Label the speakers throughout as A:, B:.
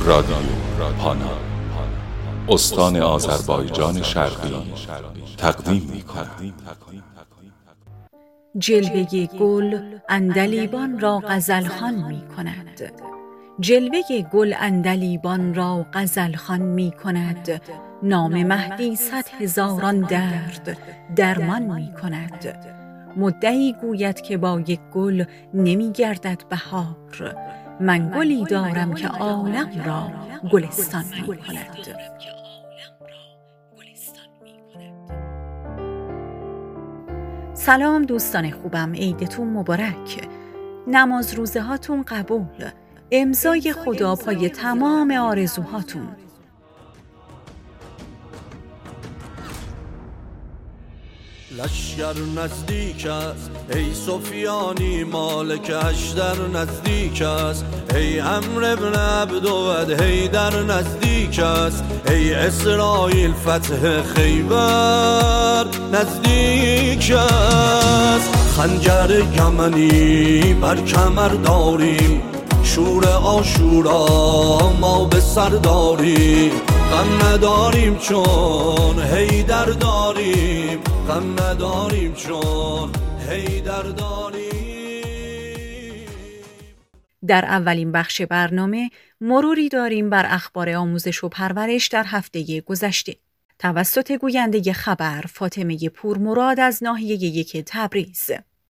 A: رادیو پانا استان آذربایجان شرقی تقدیم می‌کند.
B: جلوه گل عندلیبان را غزلخوان می‌کند. جلوه گل عندلیبان را غزلخوان می‌کند. نام مهدی 100,000 درد درمان می‌کند. مدعی گوید که با یک گل نمی‌گردد بهار. من گلی دارم که عالم را گلستان می‌کند. سلام دوستان خوبم، عیدتون مبارک. نماز روزه هاتون قبول. امضای خدا پای تمام آرزوهاتون.
C: لشگر نزدیک است ای سفیانی، مالک اشتر نزدیک است ای عمرو ابن عبدود، حیدر نزدیک است ای اسرائیل، فتح خیبر نزدیک است. خنجر یمنی بر کمر داریم، شور عاشورا ما به سر داریم. غم نداریم چون حیدر داریم، غم نداریم چون حیدر داریم.
B: در اولین بخش برنامه مروری داریم بر اخبار آموزش و پرورش در هفته گذشته توسط گوینده خبر فاطمه پورمراد از ناحیه 1 تبریز.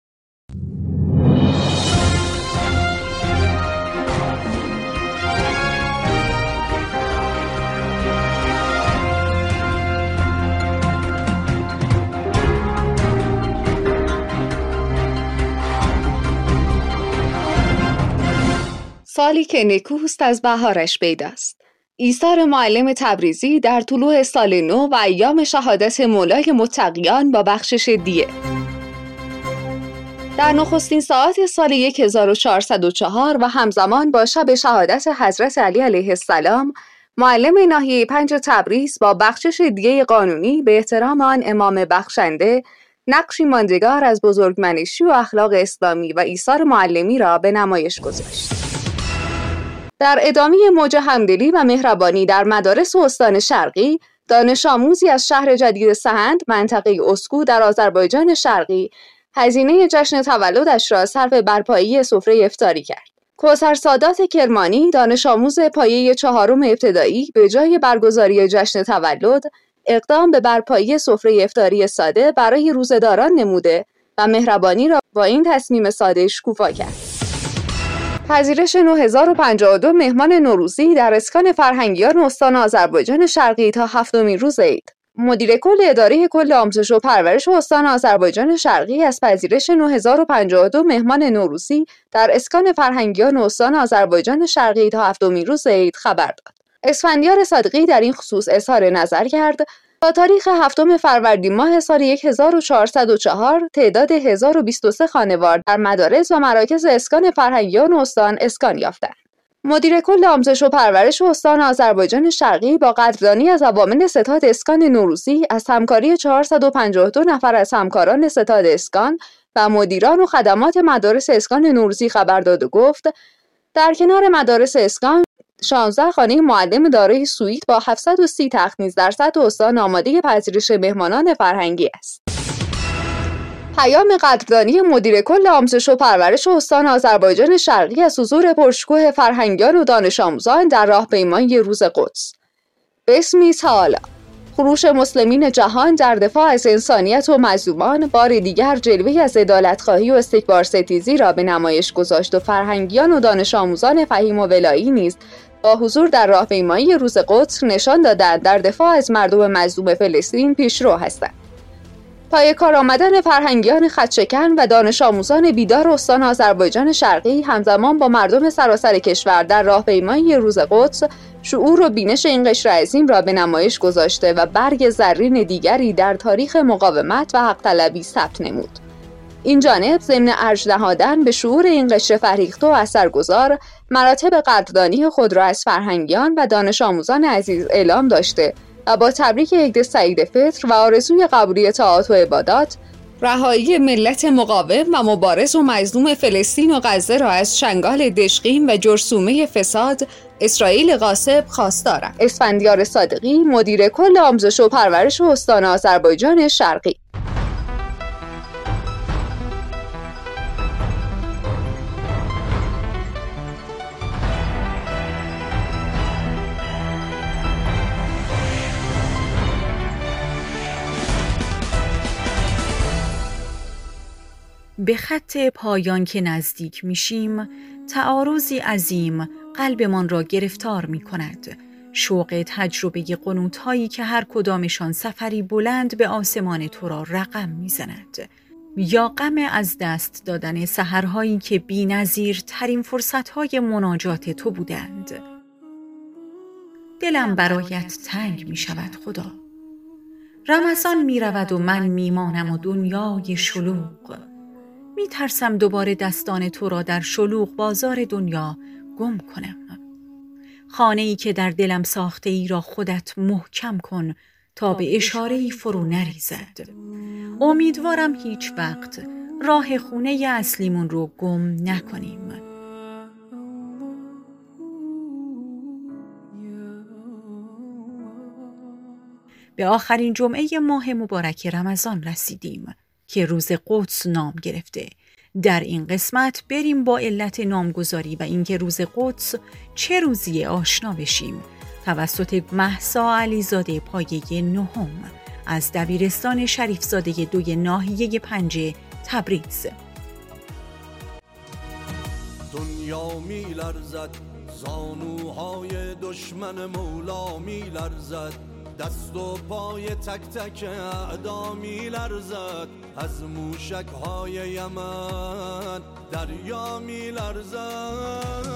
D: سالی که نکوست از بهارش پیداست. ایثار معلم تبریزی در طلوع سال نو و ایام شهادت مولای متقیان با بخشش دیه. در نخستین ساعات سال 1404 و همزمان با شب شهادت حضرت علی علیه السلام، معلم ناحیه 5 تبریز با بخشش دیه قانونی به احترام آن امام بخشنده نقشی ماندگار از بزرگمنشی و اخلاق اسلامی و ایثار معلمی را به نمایش گذاشت. در ادامه موج همدلی و مهربانی در مدارس استان شرقی، دانش آموزی از شهر جدید سهند منطقه اسکو در آذربایجان شرقی هزینه جشن تولدش را صرف برپایی سفره افطاری کرد. کوثر سادات کرمانی، دانش آموز پایه 4 ابتدایی، به جای برگزاری جشن تولد اقدام به برپایی سفره افطاری ساده برای روزه‌داران نموده و مهربانی را با این تصمیم ساده شکوفا کرد. پذیرش 9052 مهمان نوروزی در اسکان فرهنگیان استان آذربایجان شرقی تا 7مین روز عید. مدیر کل اداره کل آموزش و پرورش استان آذربایجان شرقی از پذیرش 9052 مهمان نوروزی در اسکان فرهنگیان استان آذربایجان شرقی تا 7مین روز عید خبر داد. اسفندیار صادقی در این خصوص اظهار نظر کرد: تا تاریخ 7 فروردین ماه سال 1404 تعداد 1023 خانوار در مدارس و مراکز اسکان فرهنگیان استان اسکان یافتند. مدیر کل آموزش و پرورش استان آذربایجان شرقی با قدردانی از عوامل ستاد اسکان نوروزی از همکاری 452 نفر از همکاران ستاد اسکان و مدیران و خدمات مدارس اسکان نوروزی خبر داد و گفت: در کنار مدارس اسکان 16 خانه معلم دارای سویت با 730 تخت نیز در سطح استان آماده پذیرش مهمانان فرهنگی است. پیام قدردانی مدیر کل آموزش و پرورش استان آذربایجان شرقی از حضور پرشکوه فرهنگیان و دانش آموزان در راهپیمایی روز قدس. باسم تعالی، خروش مسلمین جهان در دفاع از انسانیت و مظلومان بار دیگر جلوه‌ای از عدالت‌خواهی و استکبارستیزی را به نمایش گذاشت و فرهنگیان و دانش آموزان فهیم و ولایی نیز با حضور در راهپیمایی روز قدس نشان دادند در دفاع از مردم مظلوم فلسطین پیشرو هستند. پای کار آمدن فرهنگیان خطشکن و دانش آموزان بیدار استان آذربایجان شرقی همزمان با مردم سراسر کشور در راهپیمایی روز قدس شعور و بینش این قشر عظیم را به نمایش گذاشته و برگ زرین دیگری در تاریخ مقاومت و حق طلبی ثبت نمود. این جانب ضمن ارج نهادن به شعور این قشر فرهیخته و اثرگذار، مراتب قدردانی خود را از فرهنگیان و دانش آموزان عزیز اعلام داشته و با تبریک عید سعید فطر و آرزوی قبولی طاعات و عبادات رهایی ملت مقاوم و مبارز و مظلوم فلسطین و غزه را از چنگال دشقیم و جرثومه فساد اسرائیل غاصب خواستارم. اسفندیار صادقی، مدیر کل آموزش و پرورش استان آذربایجان شرقی.
B: به خط پایان که نزدیک میشیم، تعارضی عظیم قلبمان را گرفتار می کند. شوق تجربه قنوت‌هایی که هر کدامشان سفری بلند به آسمان تو را رقم می‌زند، یا غم از دست دادن سحرهایی که بی‌نظیرترین فرصت‌های مناجات تو بودند. دلم برایت تنگ می‌شود خدا. رمضان می‌رود و من میمانم و دنیای شلوغ. می‌ترسم دوباره دستان تو را در شلوغ بازار دنیا گم کنم. خانه‌ای که در دلم ساخته ای را خودت محکم کن تا به اشاره‌ای فرو نریزد. امیدوارم هیچ وقت راه خونه اصلیمون رو گم نکنیم. به آخرین جمعه ماه مبارک رمضان رسیدیم که روز قدس نام گرفته. در این قسمت بریم با علت نامگذاری و اینکه روز قدس چه روزی آشنا بشیم توسط مهسا علیزاده پایه نهم از دبیرستان شریفزاده 2 ناحیه 5 تبریز.
C: دنیا می لرزد، زانوهای دشمن مولا می لرزد، دست و پای تک تک اعدا می لرزد، از موشک های یمن دریا می لرزد.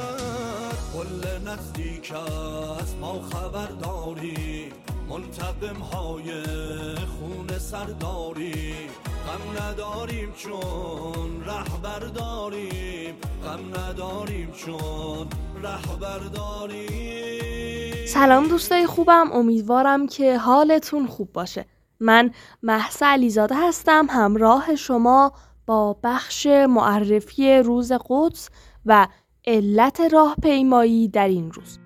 C: کل نزدیک است ما خبر داریم، ملتقم های خون سرداری، غم نداریم چون رهبر داریم، غم نداریم چون رهبر داریم.
E: سلام دوستای خوبم، امیدوارم که حالتون خوب باشه. من مهسا علیزاده هستم، همراه شما با بخش معرفی روز قدس و علت راهپیمایی در این روز.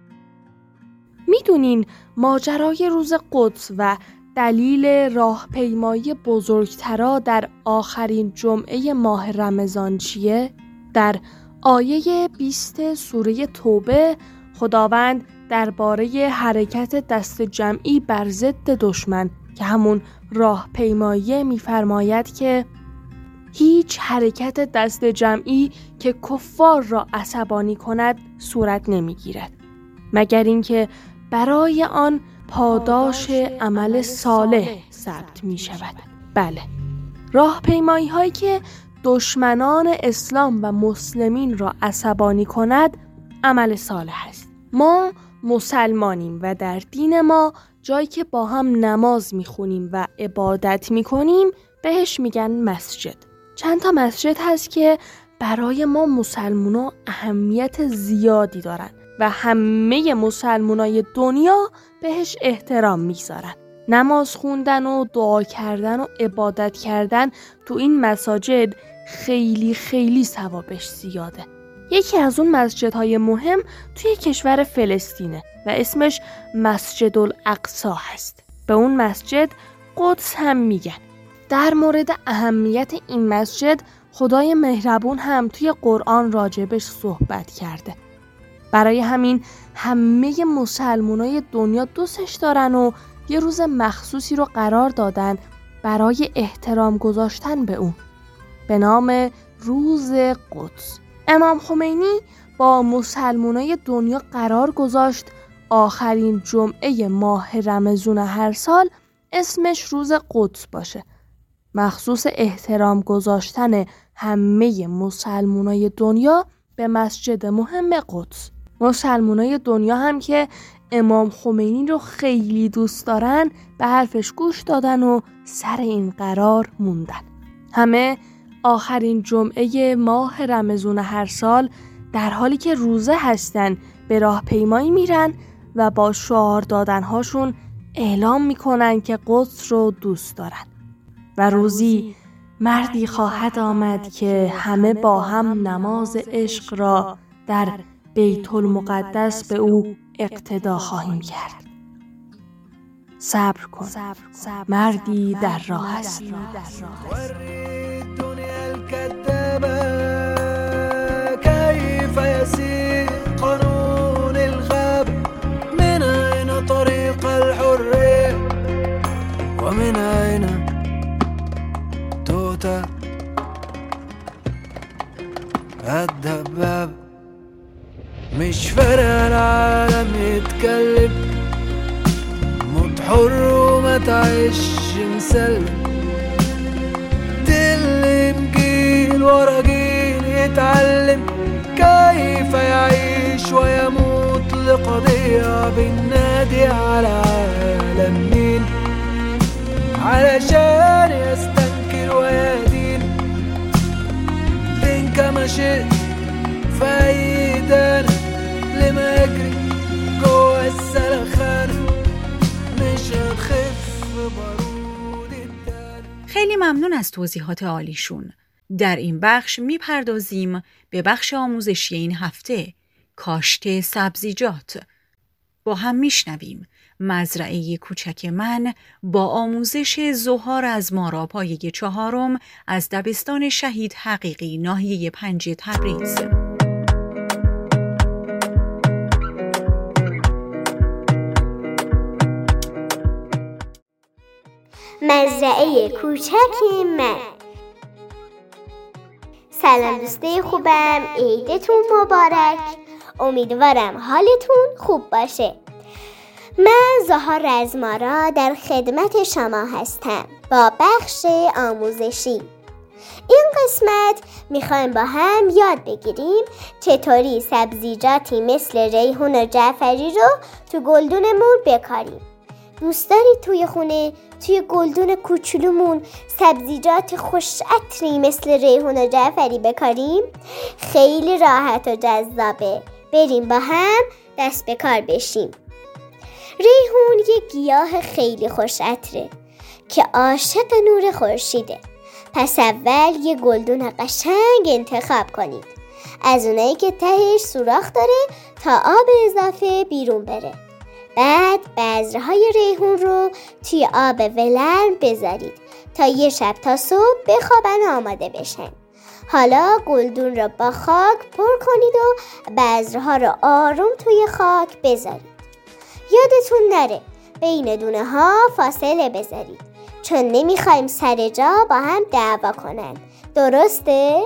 E: میدونین ماجرای روز قدس و دلیل راهپیمایی بزرگترا در آخرین جمعه ماه رمضان چیه؟ در آیه 20 سوره توبه خداوند درباره حرکت دست جمعی بر ضد دشمن که همون راهپیمایی می‌فرماید که هیچ حرکت دست جمعی که کفار را عصبانی کند صورت نمی‌گیرد مگر اینکه برای آن پاداش عمل صالح ثبت می‌شود. بله، راهپیمایی هایی که دشمنان اسلام و مسلمین را عصبانی کند عمل صالح است. ما مسلمانیم و در دین ما جایی که با هم نماز میخونیم و عبادت میکنیم بهش میگن مسجد. چند تا مسجد هست که برای ما مسلمونا اهمیت زیادی دارن و همه مسلمانای دنیا بهش احترام میذارن. نماز خوندن و دعا کردن و عبادت کردن تو این مساجد خیلی خیلی ثوابش زیاده. یکی از اون مسجدهای مهم توی کشور فلسطینه و اسمش مسجد الاقصی هست. به اون مسجد قدس هم میگن. در مورد اهمیت این مسجد خدای مهربون هم توی قرآن راجبش صحبت کرده. برای همین همه مسلمانای دنیا دوستش دارن و یه روز مخصوصی رو قرار دادن برای احترام گذاشتن به اون به نام روز قدس. امام خمینی با مسلمانای دنیا قرار گذاشت آخرین جمعه ماه رمضان هر سال اسمش روز قدس باشه، مخصوص احترام گذاشتن همه مسلمانای دنیا به مسجد مهم قدس. مسلمانای دنیا هم که امام خمینی رو خیلی دوست دارن به حرفش گوش دادن و سر این قرار موندن. همه آخرین جمعه ماه رمضان هر سال در حالی که روزه هستن به راهپیمایی میرن و با شعار دادنهاشون اعلام میکنن که قدس رو دوست دارن و روزی مردی خواهد آمد که همه با هم نماز عشق را در بیت المقدس به او اقتدا خواهیم کرد. صبر کن، مردی در راه است.
C: كيف يسير قانون الغاب من أين طريق الحرية ومن أين توتا الدباب مش فارق العالم يتكلم موت حر وما تعيش مسلم تلم جيل ورا جيل يتعلم كيف يعيش ويموت لقضية بالنادي على عالم مين علشان يستنكر ويدين لين كما شئت فايدان لما يجري جوا السلخانة مش هتخف بارود الدار.
B: خیلی ممنون از توضیحات عالیشون. در این بخش میپردازیم به بخش آموزشی این هفته، کاشت سبزیجات. با هم میشنویم مزرعه کوچک من با آموزش زهار از مارا پایه 4 از دبستان شهید حقیقی ناحیه 5 تبریز.
F: مزرعه کوچک من. سلام دوستای خوبم، عیدتون مبارک. امیدوارم حالتون خوب باشه. من زهار از مارا در خدمت شما هستم با بخش آموزشی. این قسمت میخوایم با هم یاد بگیریم چطوری سبزیجاتی مثل ریحون و جعفری رو تو گلدونمون بکاریم. دوست دارید توی خونه توی گلدون کوچولومون سبزیجات خوش عطری مثل ریحون و جعفری بکاریم؟ خیلی راحت و جذابه. بریم با هم دست به کار بشیم. ریحون یک گیاه خیلی خوش عطره که عاشق نور خورشیده. پس اول یه گلدون قشنگ انتخاب کنید، از اونایی که تهش سوراخ داره تا آب اضافه بیرون بره. بعد بذرهای ریحون رو توی آب ولرم بذارید تا یه شب تا صبح بخوابن آماده بشن. حالا گلدون رو با خاک پر کنید و بذرها رو آروم توی خاک بذارید. یادتون نره بین دونه ها فاصله بذارید چون نمیخوایم سر جا با هم دعوا کنن. درسته؟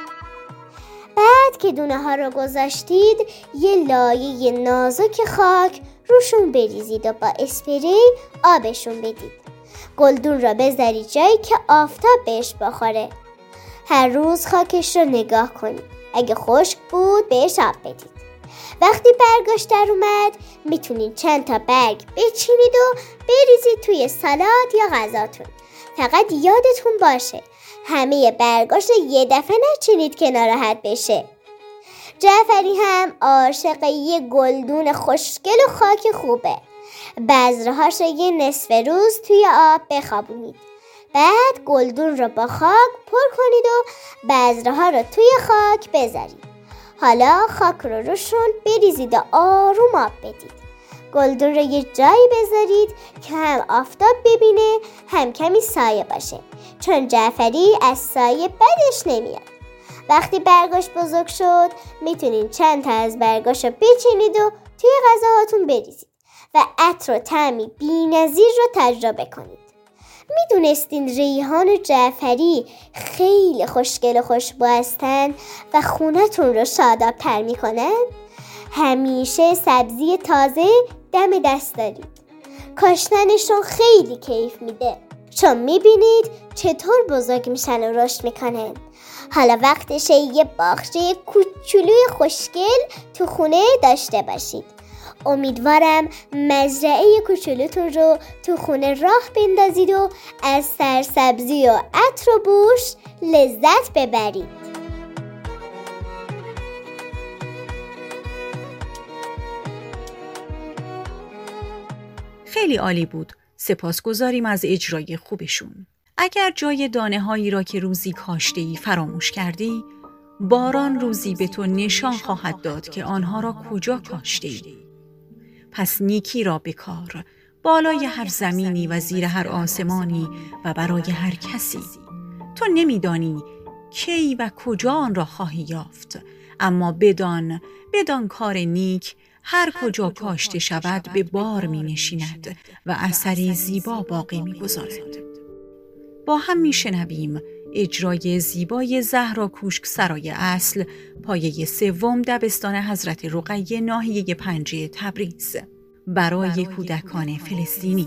F: بعد که دونه ها رو گذاشتید یه لایه نازک خاک روشون بریزید و با اسپری آبشون بدید. گلدون را بذارید جایی که آفتاب بهش بخوره. هر روز خاکش رو نگاه کنید. اگه خشک بود بهش آب بدید. وقتی برگاش در اومد میتونید چند تا برگ بچینید و بریزید توی سالاد یا غذاتون. فقط یادتون باشه همه برگاش رو یه دفعه نچینید که ناراحت بشه. جعفری هم عاشق یه گلدون خوشگل و خاک خوبه. بذرهاش رو یه نصف روز توی آب بخوابونید. بعد گلدون رو با خاک پر کنید و بذرها رو توی خاک بذارید. حالا خاک رو روشون بریزید و آروم آب بدید. گلدون رو یه جایی بذارید که هم آفتاب ببینه هم کمی سایه باشه، چون جعفری از سایه بدش نمیاد. وقتی برگاش بزرگ شد میتونین چند تا از برگاش رو بچینید و توی غذاهاتون بریزید و عطر و طعمی بی‌نظیر رو تجربه کنید. میدونستین ریحان و جعفری خیلی خوشگل و خوشبو هستن و خونتون رو شاداب‌تر میکنن؟ همیشه سبزی تازه دم دست دارید. کاشتنشون خیلی کیف میده، چون میبینید چطور بزرگ میشن و رشد میکنن. حالا وقتشه یه باغچه کوچولوی خوشگل تو خونه داشته باشید. امیدوارم مزرعه کوچولوتون رو تو خونه راه بندازید و از سرسبزی و عطر و بوش لذت ببرید.
B: خیلی عالی بود. سپاسگزاریم از اجرای خوبشون. اگر جای دانه‌هایی را که روزی کاشته‌ای فراموش کردی، باران روزی به تو نشان خواهد داد که آنها را کجا کاشته‌ای. پس نیکی را بکار، بالای هر زمینی و زیر هر آسمانی و برای هر کسی. تو نمی‌دانی کی و کجا آن را خواهی یافت، اما بدان کار نیک هر کجا کاشته شود به بار می‌نشیند و اثری زیبا باقی می‌گذارد. با هم می‌شنویم اجرای زیبای زهرا کوشکسرای اصل، پایه 3 دبستان حضرت رقیه ناحیه 5 تبریز، برای کودکان فلسطینی.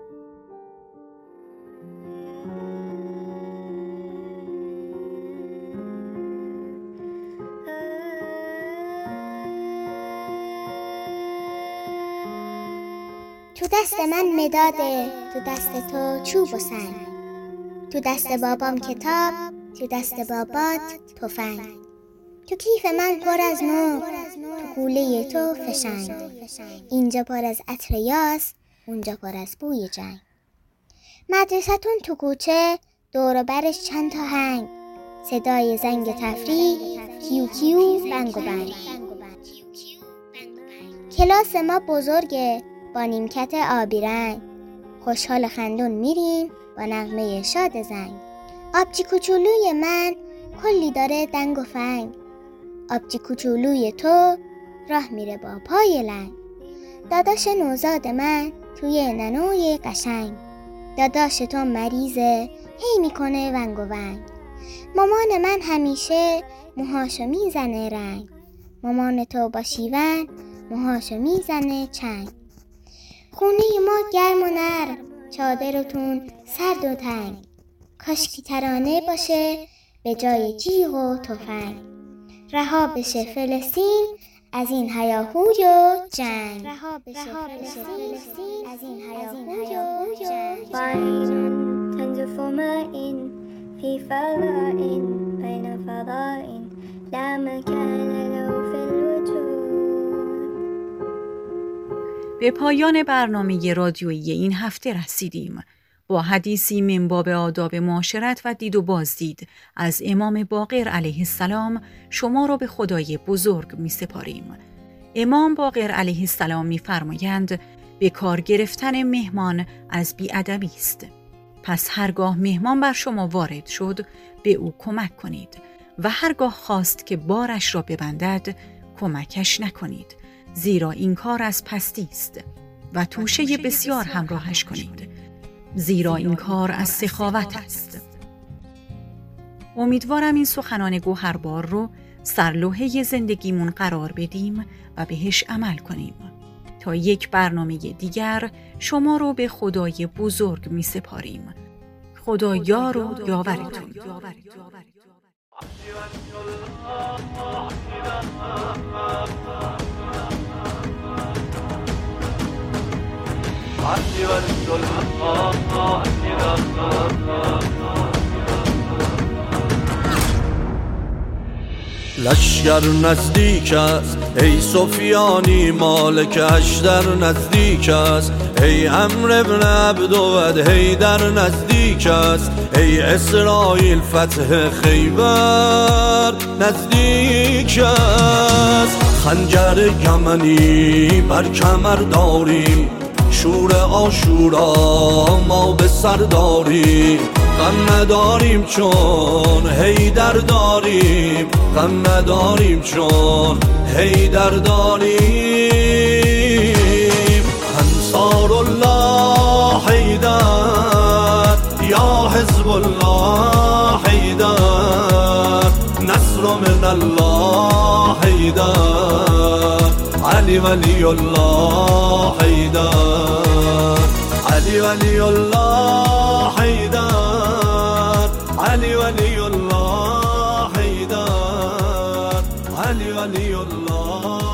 F: تو دست من مداده، تو دست تو چوب و سنگ، تو دست بابام کتاب، تو دست بابات تفنگ، تو کیف من پر از نور، تو کوله تو فشنگ، اینجا پر از عطر یاس، اونجا پر از بوی جنگ. مدرسه‌تون تو کوچه، دور و برش چند تا هنگ، صدای زنگ تفریح، کیو کیو بنگ و بنگ. کلاس ما بزرگه با نیمکت آبی رنگ، خوشحال خندون میریم با نغمه شاد زنگ. آبجی کوچولوی من کلی داره دنگ و فنگ، آبجی کوچولوی تو راه میره با پای لنگ. داداش نوزاد من توی ننوی قشنگ، داداش تو مریضه هی میکنه ونگ و ونگ. مامان من همیشه موهاشو میزنه رنگ، مامان تو با شیون موهاشو میزنه چنگ. خونه ما گرم و نرم، چادرتون سرد و تنگ، کاشکی ترانه باشه به جای جیغ و تفنگ. رها بشه فلسطین از این هیاهوی و جنگ، رها بشه فلسطین از این هیاهوی و جنگ.
G: تنزف ماء في فضاء بين فضاء لا مكان له في الوجود.
B: به پایان برنامه رادیویی این هفته رسیدیم. با حدیثی من باب آداب معاشرت و دید و بازدید از امام باقر علیه السلام شما را به خدای بزرگ می سپاریم. امام باقر علیه السلام می فرمایند به کار گرفتن مهمان از بی‌ادبی است. پس هرگاه مهمان بر شما وارد شد به او کمک کنید و هرگاه خواست که بارش را ببندد کمکش نکنید، زیرا این کار از پستی است، و توشه بسیار همراهش کنید، زیرا این کار از سخاوت است. امیدوارم این سخنان گوهربار رو سرلوحه زندگیمون قرار بدیم و بهش عمل کنیم. تا یک برنامه دیگر شما رو به خدای بزرگ می سپاریم. خدا یار و یاورتون.
H: لشگر نزدیک است ای سفیانی، مالک اشتر نزدیک است ای عمرو ابن عبدود، حیدر نزدیک است ای اسرائیل، فتح خیبر نزدیک است. خنجر یمنی بر کمر داریم، شور عاشورا ما به سر داریم، غم نداریم چون حیدر داریم، غم نداریم چون حیدر داریم. انصار الله حیدر، یا حزب الله حیدر، نصر من الله حیدر، علی ولی الله حیدر، علی ولی الله حیدر، علی ولی الله حیدر، علی ولی الله